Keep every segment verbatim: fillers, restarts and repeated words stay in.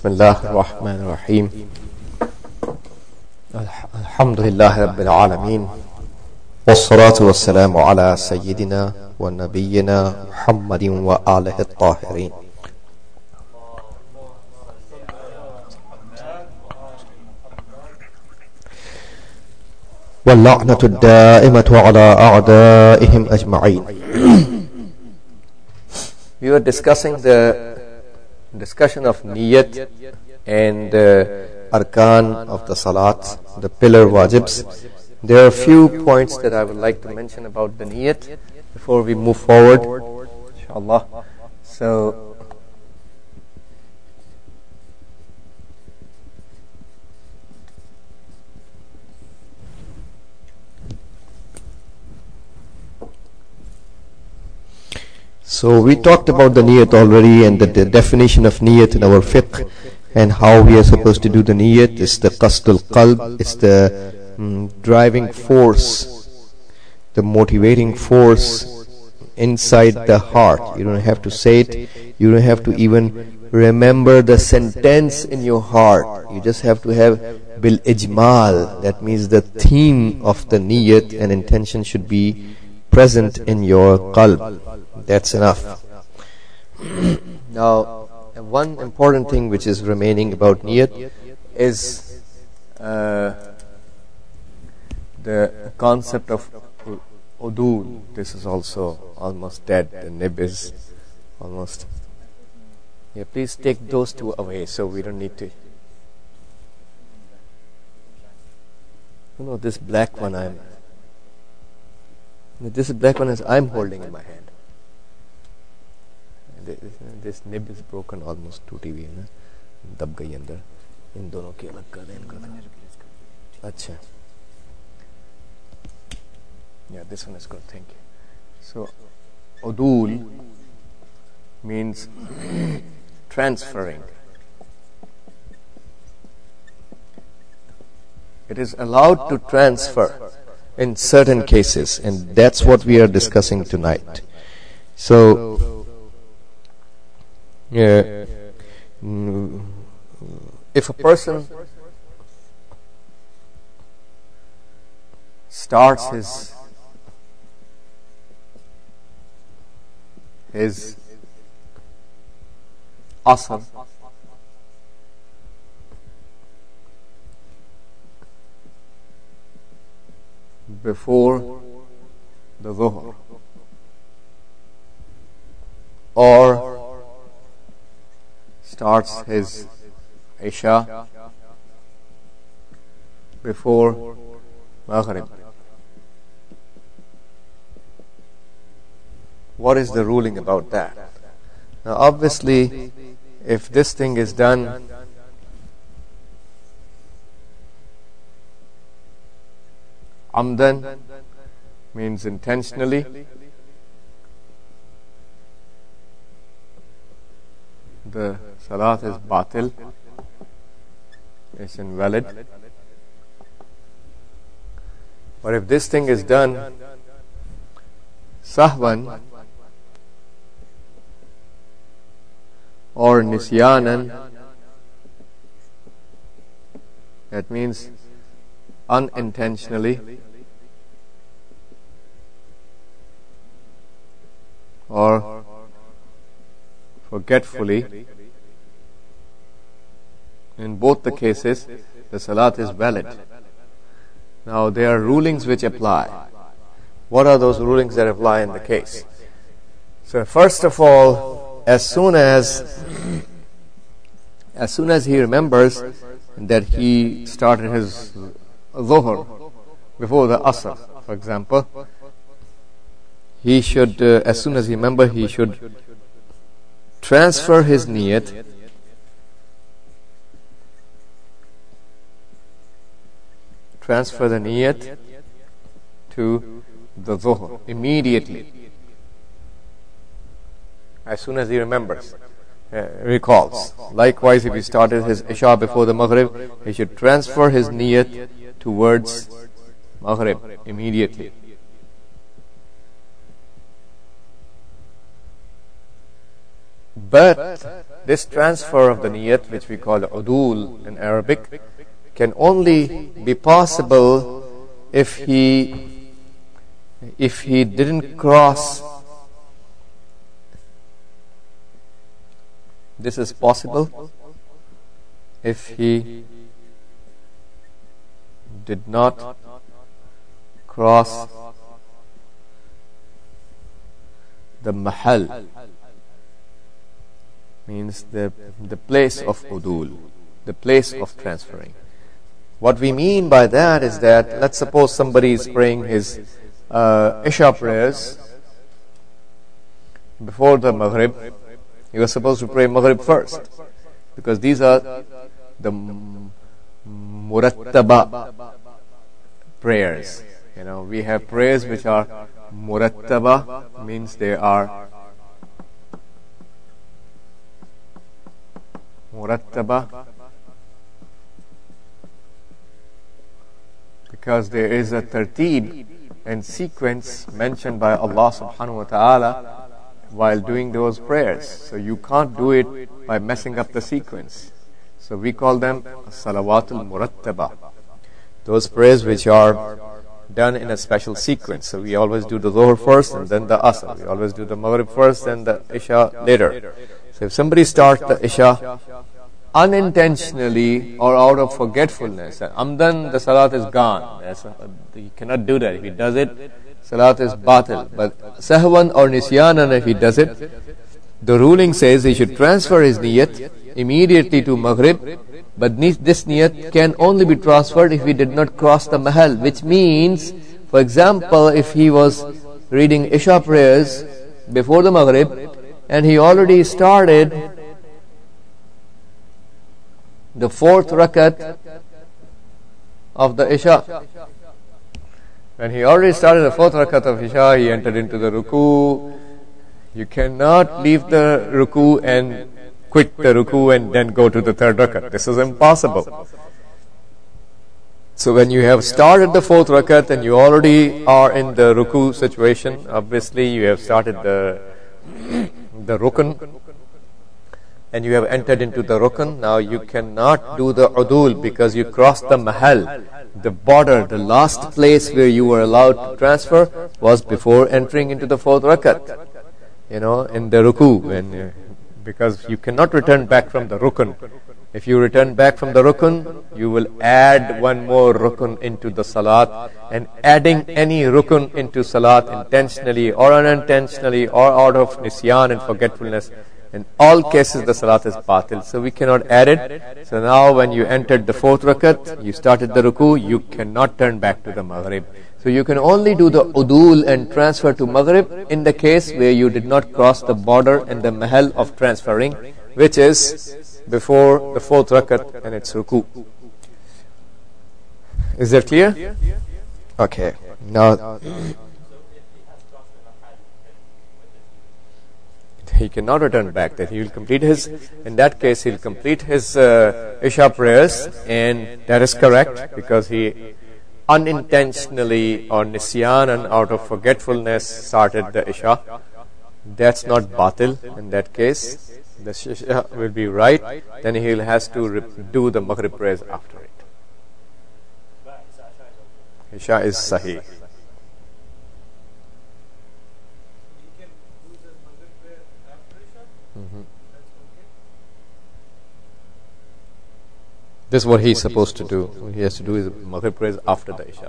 Bismillah ar-Rahman ar-Rahim. Alhamdulillah Rabbil Alameen. Wassalatu wassalamu ala Sayyidina wa Nabiyyina Muhammadin wa alihi at-Tahirin. وَاللَّعْنَةُ الدَّائِمَةُ عَلَىٰ أَعْدَائِهِمْ أَجْمَعِينَ. We were discussing the discussion of niyat and the arkan of the salat, the pillar wajibs. There are a few points that I would like to mention about the niyat before we move forward, inshallah. So, So we talked about the niyat already and the, the definition of niyat in our fiqh and how we are supposed to do the niyat. It's the qasdul qalb, it's the mm, driving force, the motivating force inside the heart. You don't have to say it, you don't have to even remember the sentence in your heart. You just have to have bil ijmal, that means the theme of the niyat and intention should be present in your qalb. That's enough. Now, one important thing which is remaining about niyat is uh, the concept of udul. This is also almost dead. The nib is almost. Yeah, please take those two away so we don't need to. You know, this black one I'm. This black one is I'm holding in my hand. This nib is broken almost टूटी हुई है ना, दब गई अंदर. इन दोनों के अलग कर दें इनको. अच्छा. Yeah, this one is good. Thank you. So, udul means transferring. It is allowed to transfer in certain cases, and that's what we are discussing tonight. So, yeah, if a person starts his his asr before the dhuhr, or starts his Isha before Maghrib, what is the ruling about that? Now obviously, if this thing is done amdan, means intentionally, the salat is batil, it's invalid. But if this thing is done sahwan or nisyanan, that means unintentionally or forgetfully, in both the cases the salat is valid. Now there are rulings which apply. What are those rulings that apply in the case? So first of all, as soon as as soon as he remembers that he started his dhuhr before the asr, for example, he should, uh, as soon as he remembers, he should transfer his niyat transfer the niyat to the dhuhr immediately, as soon as he remembers, uh, recalls. Likewise, if he started his Isha before the Maghrib, he should transfer his niyat towards Maghrib immediately. But this transfer of the niyat, which we call udul in Arabic, can only be possible if he if he didn't cross. This is possible if he did not cross the mahal, means the the place of udul, the place of transferring. What we mean by that is that, let's suppose somebody is praying his uh, Isha prayers before the Maghrib. He was supposed to pray Maghrib first, because these are the murattaba prayers. You know, we have prayers which are murattaba, means they are murattaba because there is a tartib and sequence mentioned by Allah subhanahu wa ta'ala while doing those prayers. So you can't do it by messing up the sequence. So we call them salawatul murattaba, those prayers which are done in a special sequence. So we always do the Dhuhr first and then the Asr. We always do the Maghrib first and the Isha later. So if somebody starts the Isha unintentionally or out of forgetfulness, and amdan, the salat is gone. That's a, you cannot do that. If he does it, salat is batil. But sahwan or nisyanan, if he does it, the ruling says he should transfer his niyat immediately to Maghrib. But this niyat can only be transferred if he did not cross the mahal, which means, for example, if he was reading Isha prayers before the Maghrib and he already started the fourth rakat of the Isha. When he already started the fourth rakat of Isha, he entered into the ruku. You cannot leave the ruku and quit the ruku and then go to the third rakat. This is impossible. So when you have started the fourth rakat and you already are in the ruku situation, obviously you have started the the rukun, and you have entered into the rukun. Now you cannot do the udul because you crossed the mahal, the border. The last place where you were allowed to transfer was before entering into the fourth rakat, you know, in the ruku. When, because you cannot return back from the rukun. If you return back from the rukun, you will add one more rukun into the salat, and adding any rukun into salat intentionally or unintentionally or out of nisyan and forgetfulness, in all cases the salat is batil. So we cannot add it. So now when you entered the fourth rakat, you started the ruku, you cannot turn back to the maghrib. So you can only do the udul and transfer to maghrib in the case where you did not cross the border and the mahal of transferring, which is before the fourth rakat and its ruku. Is that clear? Okay. Now he cannot return back. That he will complete his. In that case, he will complete his uh, Isha prayers, and that is correct because he unintentionally or nisyanan, out of forgetfulness, started the Isha. That's not batil. In that case, the Isha will be right. Then he has to do the Maghrib prayers after it. Isha is sahih. Mm-hmm. This is what he's supposed to do. What he has to do is Maghrib prayers after the Isha.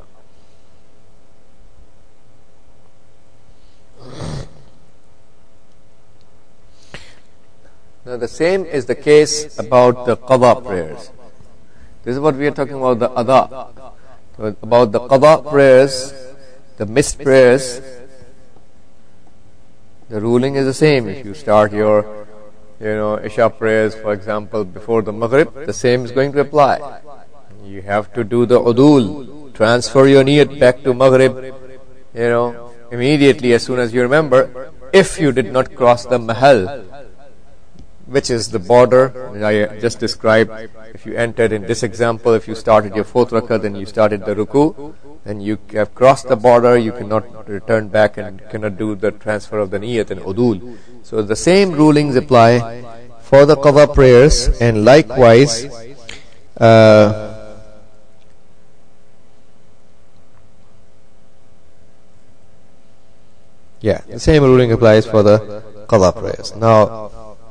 Now the same is the case about the qada prayers. This is what we are talking about, the adha. About the qada prayers, the missed prayers, the ruling is the same. If you start your, you know, Isha prayers, for example, before the Maghrib, the same is going to apply. You have to do the udul, transfer your niyat back to Maghrib, you know, immediately as soon as you remember, if you did not cross the mahal, which is the border I just described. If you entered in this example, if you started your fourth rakat and you started the ruku, and you have crossed the border, you cannot return back and cannot do the transfer of the niyat and udul. So the same rulings apply for the qada prayers, and likewise uh, yeah, the same ruling applies for the qada prayers. Now,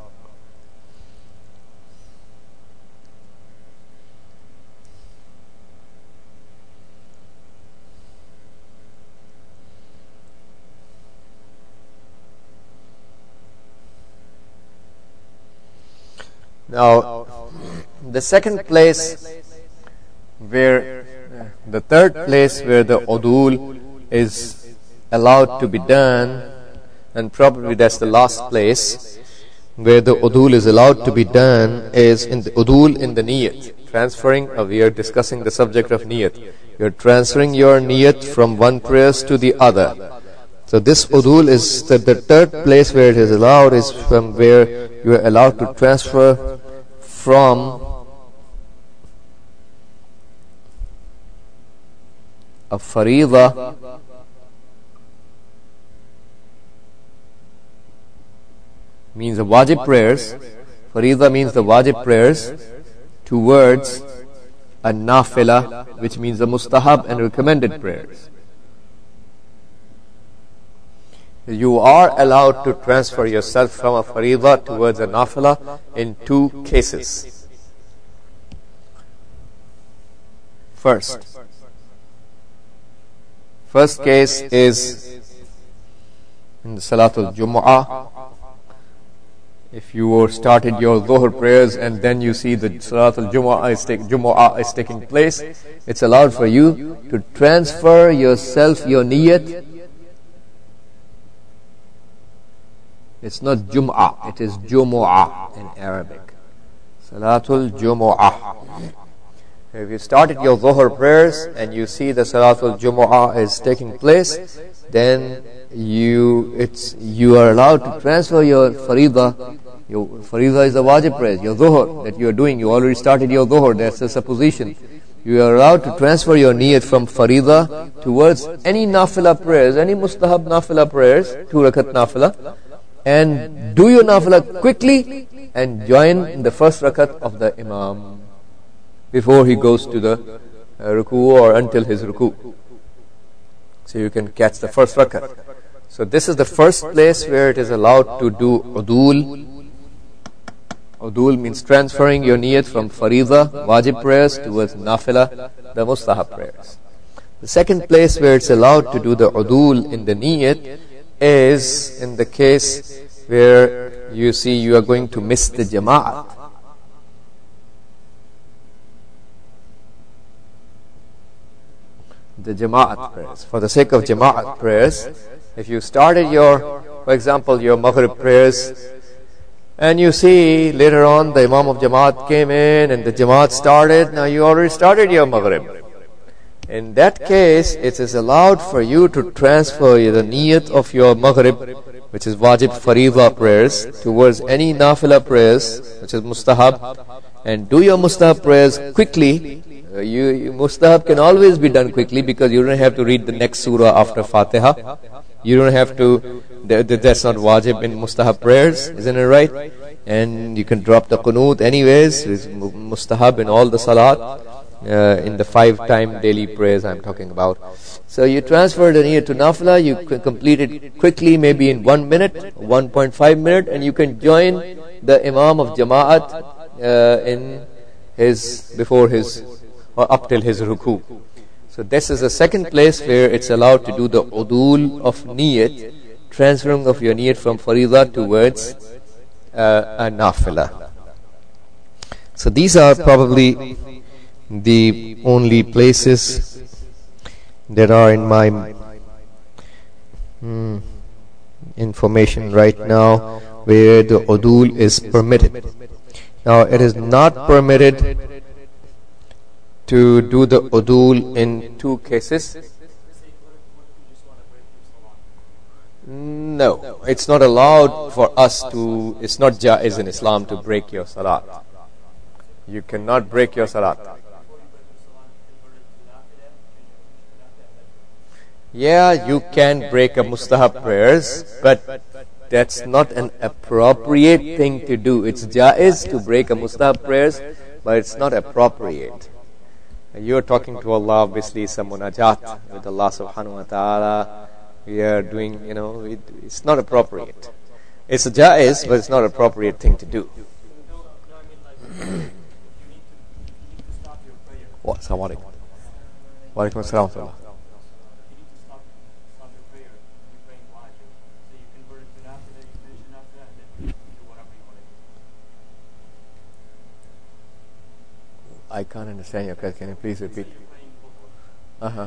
Now, the second place where, the third place where the udul is allowed to be done, and probably that's the last place where the udul is allowed to be done, is in the udul in the niyat. Transferring, uh, we are discussing the subject of niyat. You're transferring your niyat from one prayer to the other. So this udul is the, the third place where it is allowed, is from where you are allowed to transfer from a fariḍa means the wajib prayers. Fariḍa means the wajib prayers towards a nafila, which means the mustahab and recommended prayers. You are allowed to transfer yourself from a fariḍa towards a nafila in two cases. First, first case is in the Salatul Jumu'ah. If you started your Dhuhr prayers and then you see the Salatul Jumu'ah is, take, Jumu'ah is taking place, it's allowed for you to transfer yourself, your niyat. It's not Jum'ah, it is Jumu'ah in Arabic. Salatul Jumu'ah. If you started your Dhuhr prayers and you see the Salatul Jumu'ah is taking place, then you it's you are allowed to transfer your Fariḍa. Your Fariḍa is the wajib prayers, your Dhuhr that you are doing. You already started your Dhuhr, that's a supposition. You are allowed to transfer your niyat from Fariḍa towards any nafila prayers, any mustahab nafila prayers, two rakat nafila, and do your nafila quickly and join the first rakat of the Imam before he goes to the uh, ruku or until his ruku. So you can catch the first rakat. So this is the first place where it is allowed to do udul. Udul means transferring your niyat from fariḍa, wajib prayers, towards nafila, the mustahab prayers. The second place where it's allowed to do the udul in the niyat is in the case where you see you are going to miss the jama'at. The jama'at prayers. For the sake of jama'at prayers, if you started your, for example, your maghrib prayers, and you see later on the Imam of Jamaat came in and the Jamaat started, now you already started your maghrib. In that case, it is allowed for you to transfer the niyat of your maghrib, which is wajib fariḍa prayers, towards any nafila prayers, which is mustahab, and do your mustahab prayers quickly. Uh, you, you mustahab can always be done quickly because you don't have to read the next surah after Fatiha. You don't have to, th- th- that's not wajib in mustahab prayers, isn't it right? And you can drop the qunut anyways, it's mustahab in all the salat, uh, in the five time daily prayers I'm talking about. So you transfer the niyat to nafila, you can complete it quickly, maybe in one minute, one point five minute, and you can join the Imam of Jama'at uh, in his, before his, or up till his ruku. So this is the second place where it's allowed to do the udul of niyat, transferring of your niyat from fariḍa towards uh, a nafila. So these are probably the only places that are in my mm, information right now where the udul is permitted. Now it is not permitted to do the udul in two cases. No, it's not allowed for us to, it's not jaiz in Islam to break your salat. You cannot break your salat. Yeah, you can break a mustahab prayers, but that's not an appropriate thing to do. It's jaiz to break a mustahab prayers, but it's not appropriate. You're talking to Allah, obviously, some munajat with Allah subhanahu wa ta'ala. We are doing, you know, it, it's not appropriate. It's a jaiz, but it's not an appropriate thing to do. What? Assalamu alaikum. Wa alaikum assalam. I can't understand your question. Can you please repeat? Uh huh.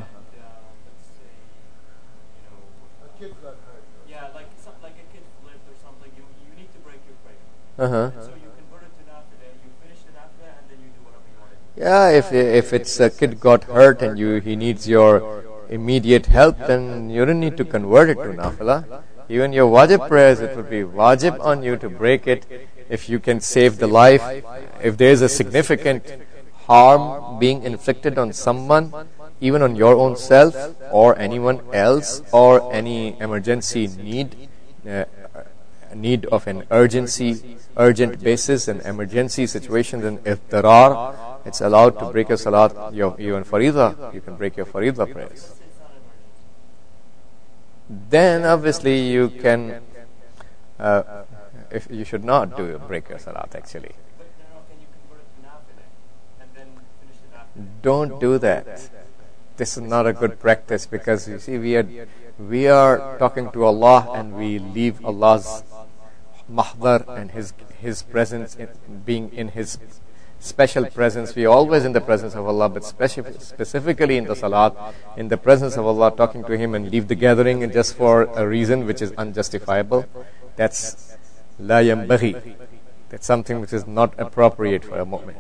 Yeah, like some, like a kid flipped or something. You you need to break your prayer. Uh huh. So you convert it to nafila. You finish the nafila and then you do whatever you want to do. Yeah, if if it's a kid got hurt and you he needs your immediate help, then you don't need to convert it to nafila. Even your wajib prayers, it would be wajib on you to break it if you can save the life. If there is a significant harm being inflicted on someone, even on your own self or anyone else, or any emergency need, uh, need of an urgency, urgent basis, and emergency situations, and if there are, it's allowed to break your salat, your even farida. You can break your farida prayers. Then obviously you can. Uh, if you should not do break your salat actually. Don't do that. This is not a good practice, because you see we are we are talking to Allah and we leave Allah's mahdar and his his presence in, being in his special presence. We are always in the presence of Allah, but specific, specifically in the salat, in the presence of Allah, talking to him, and leave the gathering and just for a reason which is unjustifiable. That's la yanbaghi. That's something which is not appropriate for a moment.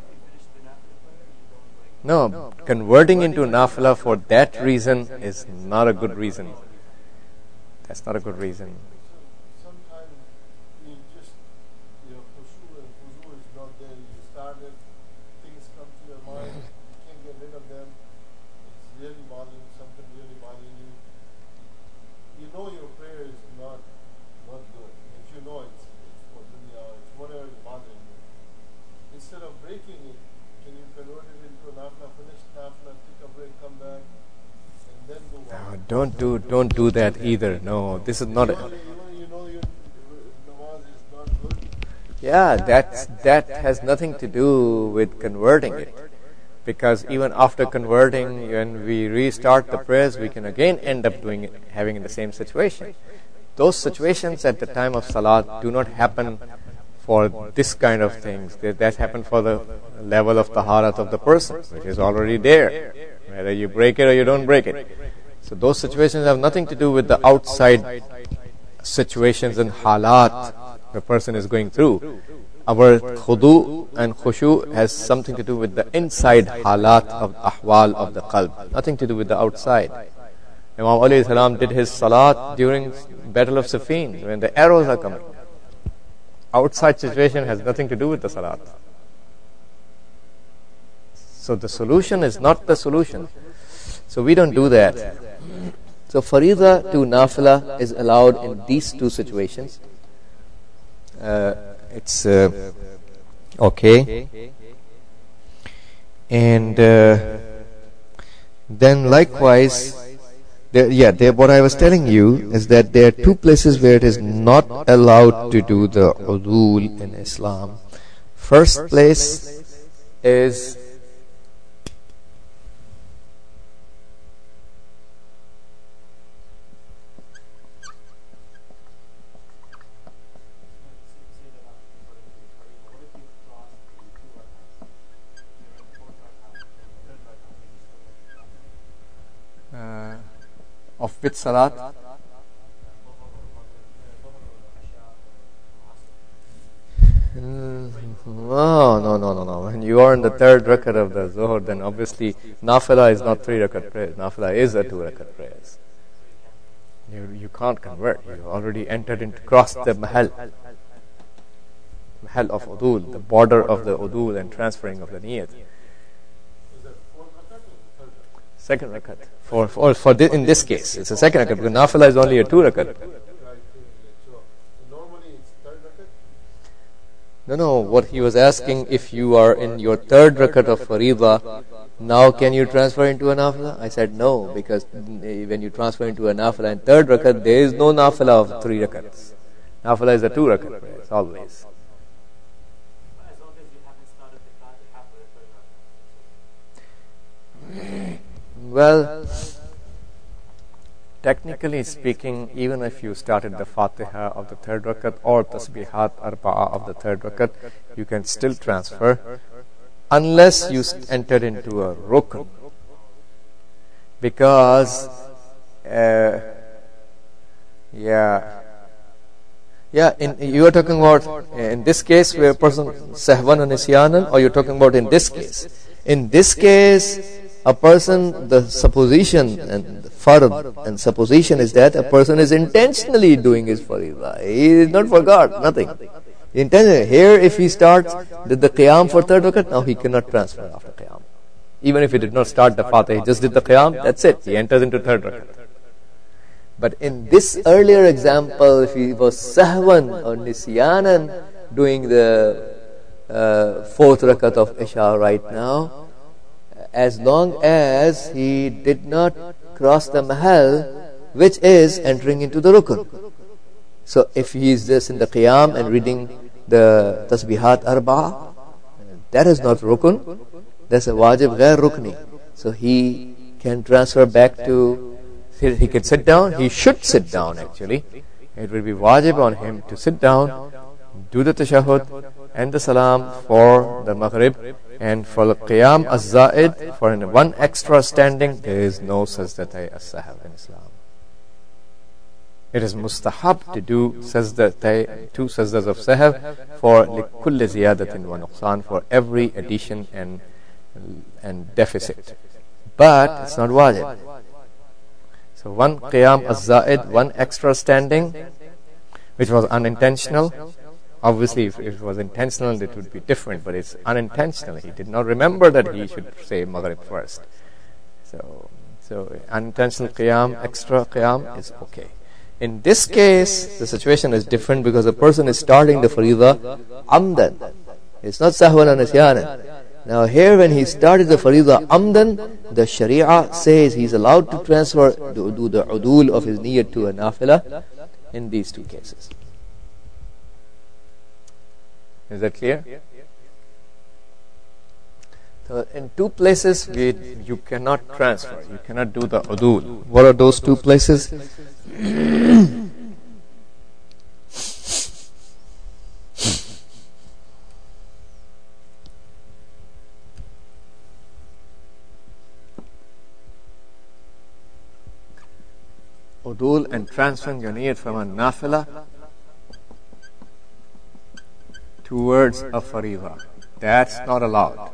No, converting into nafila for that reason is not a good reason. That's not a good reason. Sometimes you just, your khushu and khuzu is not there. You started, things come to your mind, you can't get rid of them. It's really bothering, something really bothering you. You know your prayer is not not good. If you know it's, it's for dunya, it's whatever is bothering you. Instead of breaking it, can you convert it into a nafla, finish nafla, take a break, come back, and then go on? No, don't do don't do that either. No, this is not. You A, know, you know your namaz is not good. yeah, that's that has nothing to do with converting it, because even after converting, when we restart the prayers, we can again end up doing it, having in the same situation. Those situations at the time of salat do not happen for this kind of things. That, that happen for the level of taharat of the person, which is already there, whether you break it or you don't break it. So those situations have nothing to do with the outside situations and halat the person is going through. Our khudu and khushu has something to do with the inside halat of ahwal of the qalb, nothing to do with the outside. Imam Ali salam did his salat during Battle of Siffin, when the arrows are coming. Outside situation has nothing to do with the salat. So the solution is not the solution. So we don't do that. So farida to nafila is allowed in these two situations. Uh, it's uh, okay. And uh, then likewise, there, yeah, there, what I was telling you is that there are two places where it is not allowed to do the udul in Islam. First place is uh, of which salat? No, no, no, no, no. When you are in the third rakat of the Zuhr, then obviously nafila is not three rakat prayers. Nafila is a two rakat prayers. You you can't convert. You already entered into, crossed the mahal. Mahal of udul, the border of the udul and transferring of the niyat. Second rakat. For, for, for thi- in this case, it's a second rakat because nafila is only a two rakat. Right. So normally it's third rakat. No, no, what he was asking, if you are in your third rakat of Fariḍa, now can you transfer into a nafila? I said no, because when you transfer into a nafila in third rakat, there is no nafila of three rakats. Nafila is a two rakat prayer, always. As long as you haven't started the Fatiha for the third rakah. Well, technically speaking, even if you started the Fatiha of the third rakat or Tasbihat Arba'ah of the third rakat, you can still transfer unless you st- entered into a rukn. Because, uh, yeah, yeah, in, you are talking about uh, in this case where a person sahwan and nisyanan, or you're talking about in this case? In this case, a person, the supposition and the fard and supposition is that a person is intentionally doing his fariḍah. He is not forgot, nothing. Intentionally. Here, if he starts did the qiyam for third rakat, now he cannot transfer after qiyam. Even if he did not start the Fatiha, he just did the qiyam, that's it. He enters into third rakat. But in this earlier example, if he was sahwan or nisyanan doing the uh, fourth rakat of Isha right now, as long as he did not cross the mahal, which is entering into the rukun. So if he is just in the qiyam and reading the tasbihat arba'a, that is not rukun, that's a wajib ghair rukni. So he can transfer back to, he, he can sit down, he should sit down actually. It will be wajib on him to sit down, do the tashahhud and the salam for the maghrib, and for the qiyam az-za'id, for one extra standing, there is no sajdatay as-sahw in Islam. It is mustahab to do sajdatay, two sajdas of sahw for likulli ziyadatin wa nuqsan, for every addition and and deficit. But it's not wajib. So one qiyam az-za'id, one extra standing, which was unintentional. Obviously, if it was intentional, it would be different, but it's unintentional. He did not remember that he should say Maghrib first. So, so unintentional qiyam, extra qiyam is okay. In this case, the situation is different because the person is starting the fariḍah amdan. It's not sahwan and nisyanan. Now here, when he started the fariḍah amdan, the sharia says he's allowed to transfer, to do the udul of his niyyat to a nafila in these two cases. Is that clear? So in two places we, you cannot transfer, you cannot do the udul. What are those two places? Udul and transferring your niyat from a nafila towards a fariḍah. That's not allowed.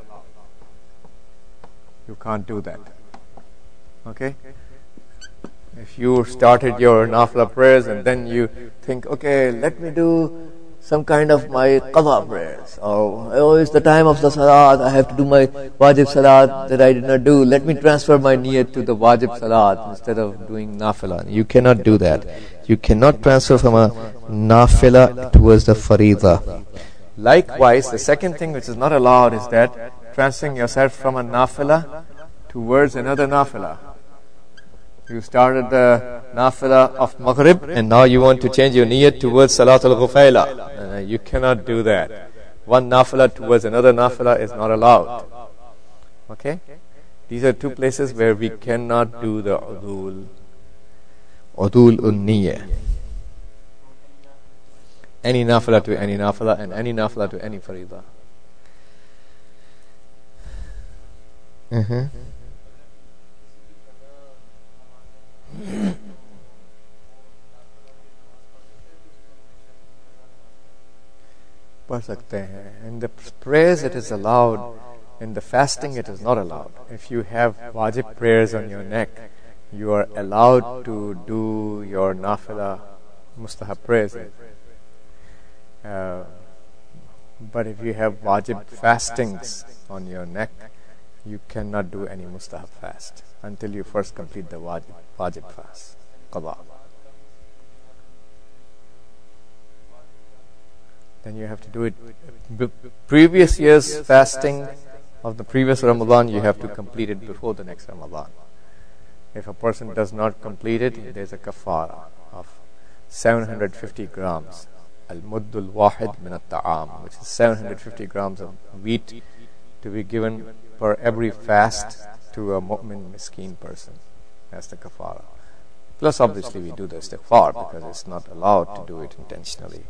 You can't do that. Okay? If you started your nafila prayers and then you think, okay, let me do some kind of my qadha prayers, or oh, it's the time of the salat, I have to do my wajib salat that I did not do, let me transfer my niyat to the wajib salat instead of doing nafila. You cannot do that. You cannot transfer from a nafila towards the fariḍah. Likewise, the second thing which is not allowed is that transferring yourself from a nafila towards another nafila. You started the nafila of maghrib and now you want to change your niyyat towards salatul ghufayla. Uh, you cannot do that. One nafila towards another nafila is not allowed. Okay? These are two places where we cannot do the udul. Udul un-niyyah. Any nafila to any nafila and any nafila to any fariḍah. Uh-huh. पढ़ सकते हैं. In the prayers it is allowed, in the fasting it is not allowed. If you have wajib prayers on your neck, you are allowed to do your nafila mustahab prayers. Uh, but if you have wajib fastings on your neck, you cannot do any mustahab fast until you first complete the wajib, wajib fast, qada. Then you have to do it. B- previous year's fasting of the previous Ramadan, you have to complete it before the next Ramadan. If a person does not complete it, there's a kafara of seven hundred fifty grams. Al-muddul wahid min at-ta'am, which is seven hundred fifty grams of wheat to be given for every fast to a mu'min miskeen person. That's the kafara. Plus, obviously, we do the istighfar because it's not allowed to do it intentionally.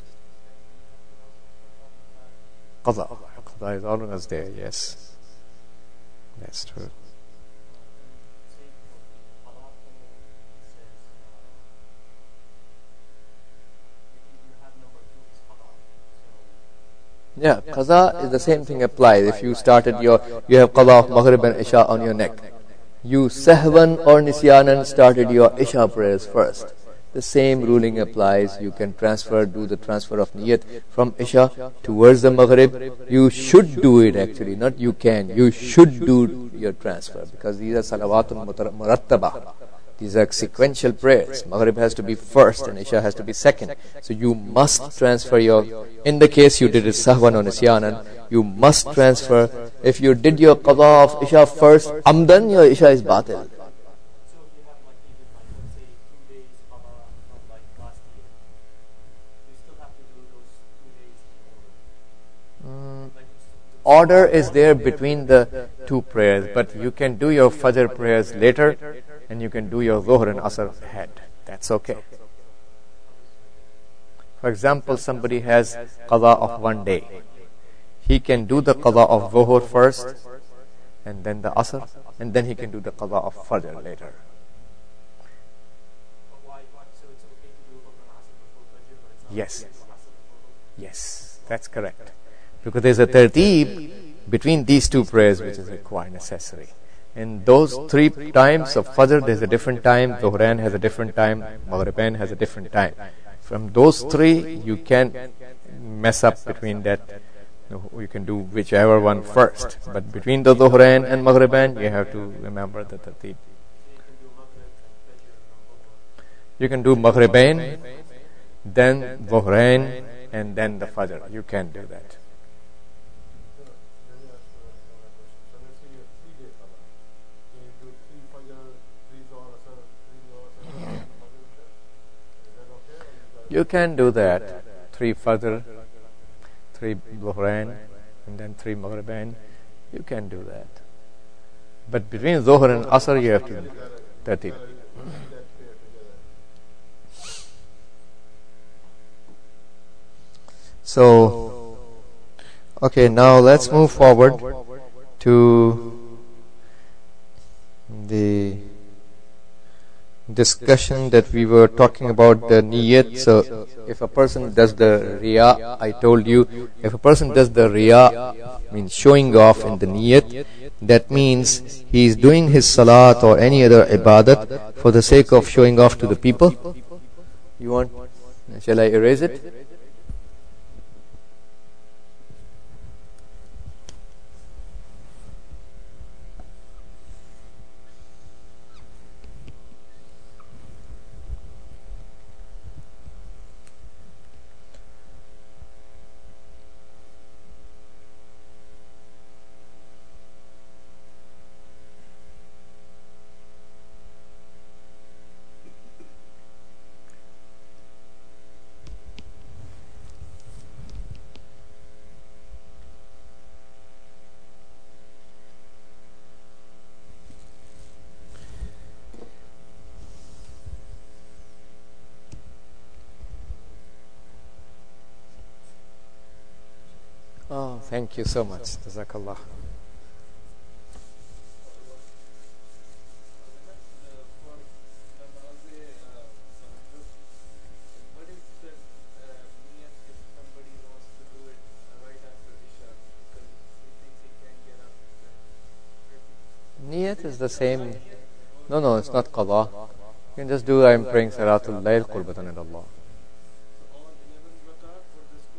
Qadha. Qadha is always there, yes. That's true. Yeah, qaza is the same thing applies. If you started your, you have qaza of Maghrib and Isha on your neck. You sahwan or nisyanan started your Isha prayers first. The same ruling applies. You can transfer, do the transfer of niyat from Isha towards the Maghrib. You should do it actually, not you can. You should do your transfer because these are salawatun murattabah. These are sequential prayers. Maghrib has to be first and Isha has to be second. So you must transfer your, in the case you did it sahwan or nisyanan, you must transfer. If you did your qadha of Isha first, amdan, your Isha is batil. So if you have like even like let's say two days qada from like last year, you still have to do those two days in order. Mm, Like it's- order is there between the two prayers, but you can do your Fajr prayers later and you can do your Dhuhr and Asr ahead. That's okay. For example, somebody has qada of one day. He can do the qada of Dhuhr first and then the Asr, and then he can do the qada of Fajr later. But why, why? So it's okay to do Dhuhr and Asr before Fajr, but it's not Yes. okay to do Asr before Dhuhr? Yes, that's correct. Because there's a tertib between these two prayers which is required, necessary. In those three times of Fajr, there's a different time, Dhuhrain has a different time, Maghribain has a different time. From those three, you can mess up between that. You can do whichever one first. But between the Dhuhrain and Maghribain, you have to remember the tertib. You can do Maghribain, then Dhuhrain, and then the Fajr. You can do that. Let me ask you another question. So let's say you have three day qada. Can you do three fajr, three zohar, asr, three zohar, asr, maghrib, isha? Is that okay? Or you got You can do that. Three Fajr, three Dhuhrain, and then three Maghribain. You can do that. But between Dhuhr and Asr, you have to do tertib. that prayer together? So, okay, now let's move forward to the discussion that we were talking about the niyat. So, if a person does the riya, I told you, if a person does the riya, means showing off in the niyat, that means he is doing his salat or any other ibadat for the sake of showing off to the people. You want? Shall I erase it? Oh, thank you so much. Jazakallah. Niyat is the same. No, no, it's not qada. You can just do, I am praying Salatul Layl Qurbatan ila Allah.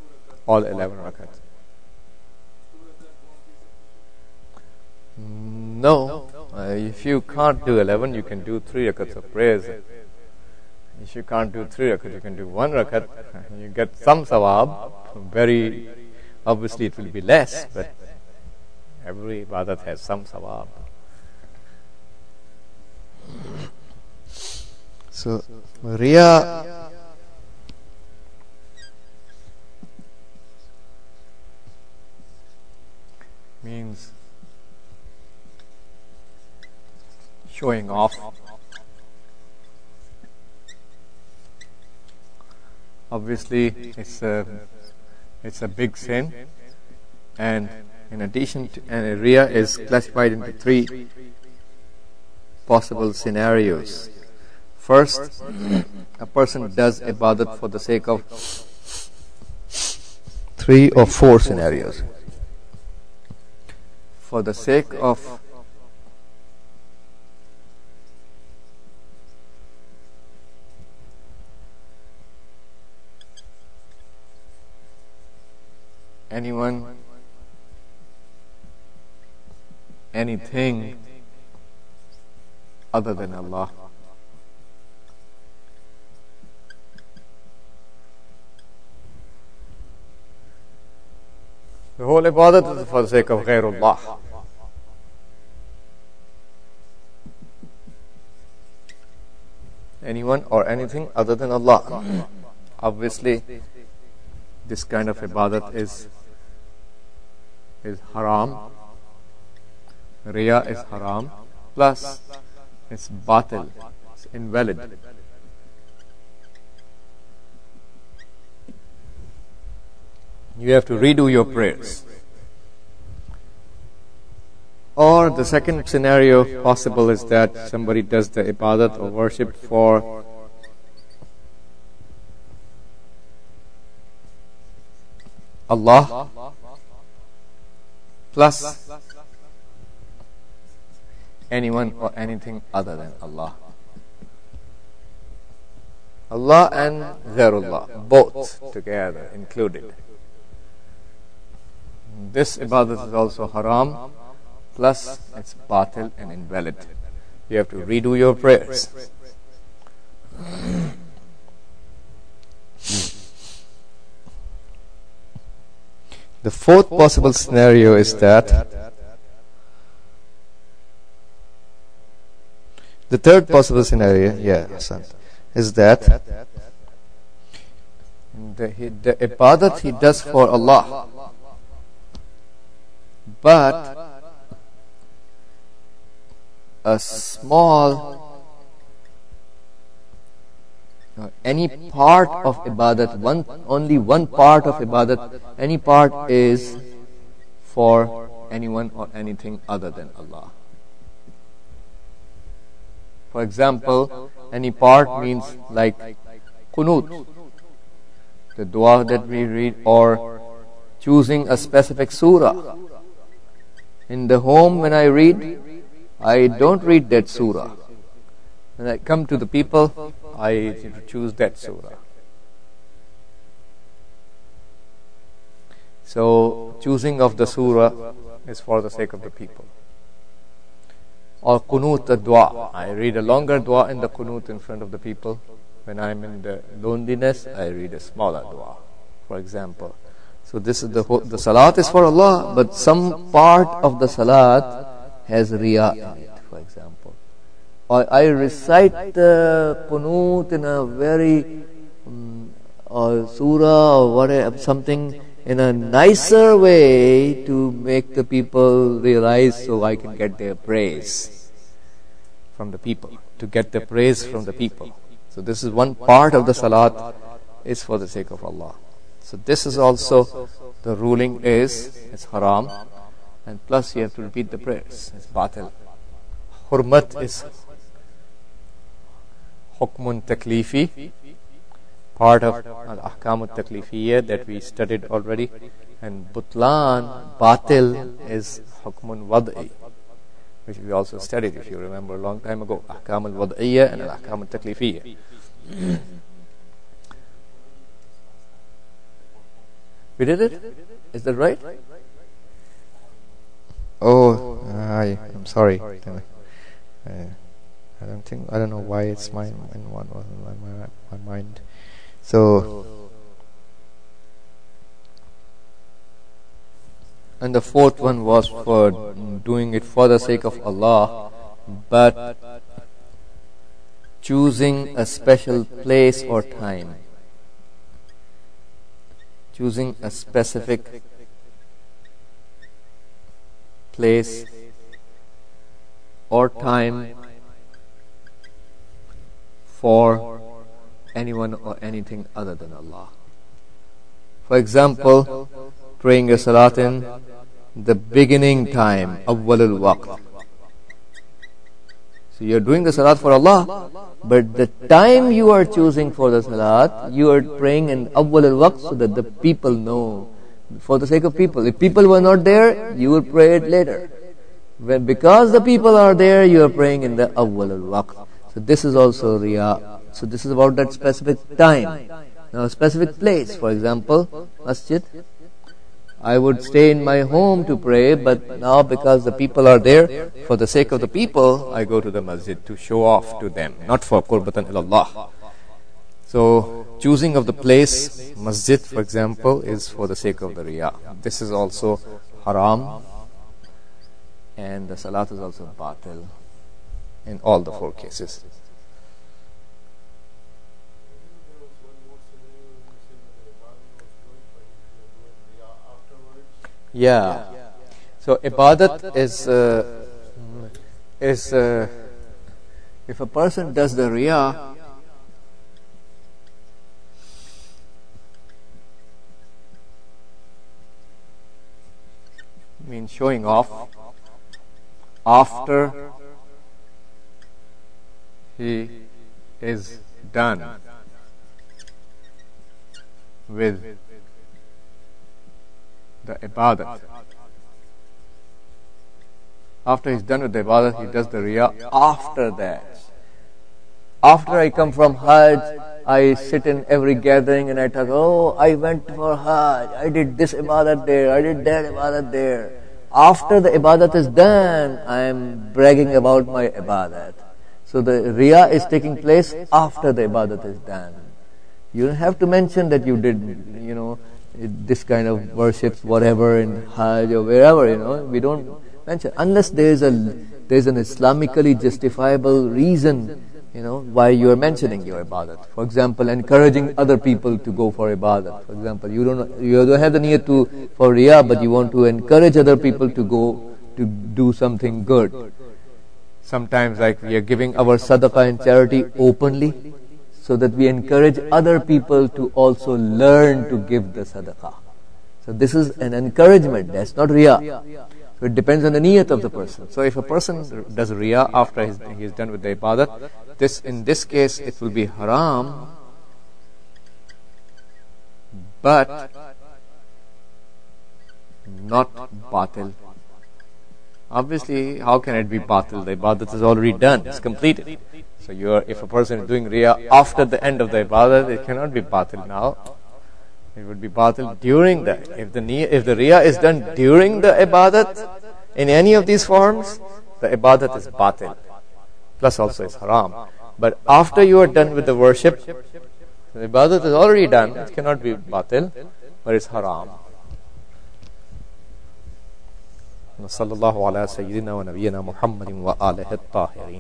All eleven rakats. No. Uh, if you can't do eleven, you can do three rakats of prayers. If you can't do three rakat, you can do one rakat. You get some sawab. Very obviously, it will be less, but every ibadat has some sawab. So, Riya means showing off. Obviously, it's a it's a big sin, and in addition to, and Riya is classified into three possible scenarios. First, a person does ibadat for the sake of three or four scenarios. For the sake of anyone, anything other than Allah. The whole ibadat is for the sake of ghairullah. Anyone or anything other than Allah. Obviously, this kind of ibadat is is haram. Riya is haram. Plus, it's batil. It's invalid. You have to redo your prayers. Or the second scenario possible is that somebody does the ibadat or worship for Allah plus anyone or anything other than Allah. Allah and Ghairullah, both together included. This ibadat is also haram, plus it's batil and invalid. You have to redo your prayers. The fourth possible scenario is that the third possible scenario, yeah, Hassan, is that the, he, the ibadat he does for Allah, but a small uh, any part of ibadat, one only one part of ibadat, any part is for anyone or anything other than Allah. For example, any part means like qunut, the dua that we read, or choosing a specific surah. In the home, when I read, I don't read that surah. When I come to the people, I choose that surah. So, choosing of the surah is for the sake of the people. Or qunut, the dua. I read a longer dua in the qunut in front of the people. When I'm in the loneliness, I read a smaller dua, for example. So this is the whole, the salat is for Allah, but some part of the salat has riya in it, for example. Or I recite the qunut in a very um, or surah or whatever, something in a nicer way to make the people realize, so I can get their praise from the people, to get the praise from the people. So this is one part of the salat is for the sake of Allah. So this is also, the ruling is, it's haram, and plus you have to repeat the prayers. It's batil. Hurmat is hukmun taklifi, part of al-ahkam al-taklifiyya that we studied already, and butlan, batil, is hukmun wad'i, which we also studied, if you remember, a long time ago. Ahkam al-wad'iyya and al-ahkam al-taklifiyya. We did it? Is that right? oh, I I'm sorry. Uh, I don't think, I don't know why it's my, in one, my, my, my mind. So, and the fourth one was for doing it for the sake of Allah, but choosing a special place or time. Choosing a specific place or time for anyone or anything other than Allah. For example, praying a salat in the beginning time, awwalul waqt. So you are doing the salat for Allah, but the time you are choosing for the salat, you are praying in awwalul waqt so that the people know, for the sake of people. If people were not there, you will pray it later. When, because the people are there, you are praying in the awwalul waqt. So this is also riya. So this is about that specific time. Now a specific place, for example, masjid. I would stay in my home to pray, but now because the people are there, for the sake of the people, I go to the masjid to show off to them, not for qurbatan ilallah. So choosing of the place, masjid for example, is for the sake of the riya. This is also haram, and the salat is also batil in all the four cases. Yeah. So ibadat is uh, is uh, if a person does the riya, means showing off after he is done with the ibadat. After he's done with the ibadat, he does the riya after that. After I come from Hajj, I sit in every gathering and I talk, oh, I went for Hajj, I did this ibadat there, I did that ibadat there. After the ibadat is done, I am bragging about my ibadat. So the riya is taking place after the ibadat is done. You don't have to mention that you did, you know, this kind of worships, whatever, in Hajj or wherever, you know. We don't mention, unless there is a there is an Islamically justifiable reason, you know, why you are mentioning your ibadat. For example, encouraging other people to go for ibadat. For example, you don't you don't have the need to for riya, but you want to encourage other people to go to do something good. Sometimes, like, we are giving our sadaqah and charity openly, so that we encourage other people to also learn to give the sadaqah. So this is an encouragement, that's not riya. So it depends on the niyat of the person. So if a person does riya after he's, he's done with the ibadat, this, in this case it will be haram, but not batil. Obviously, how can it be batil? The ibadat is already done, it's completed. So you are, if a person is doing riya after the end of the ibadat, it cannot be batil now. It would be batil during the, if the if the riya is done during the ibadat, in any of these forms, the ibadat is batil. Plus also it's haram. But after you are done with the worship, the ibadat is already done, it cannot be batil, but it's haram. Sallallahu ala sayyidina wa nabiyyina Muhammadin wa alihi at-tahirin.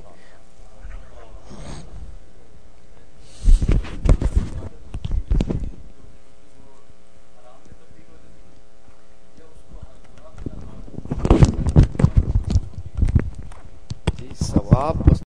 Sawab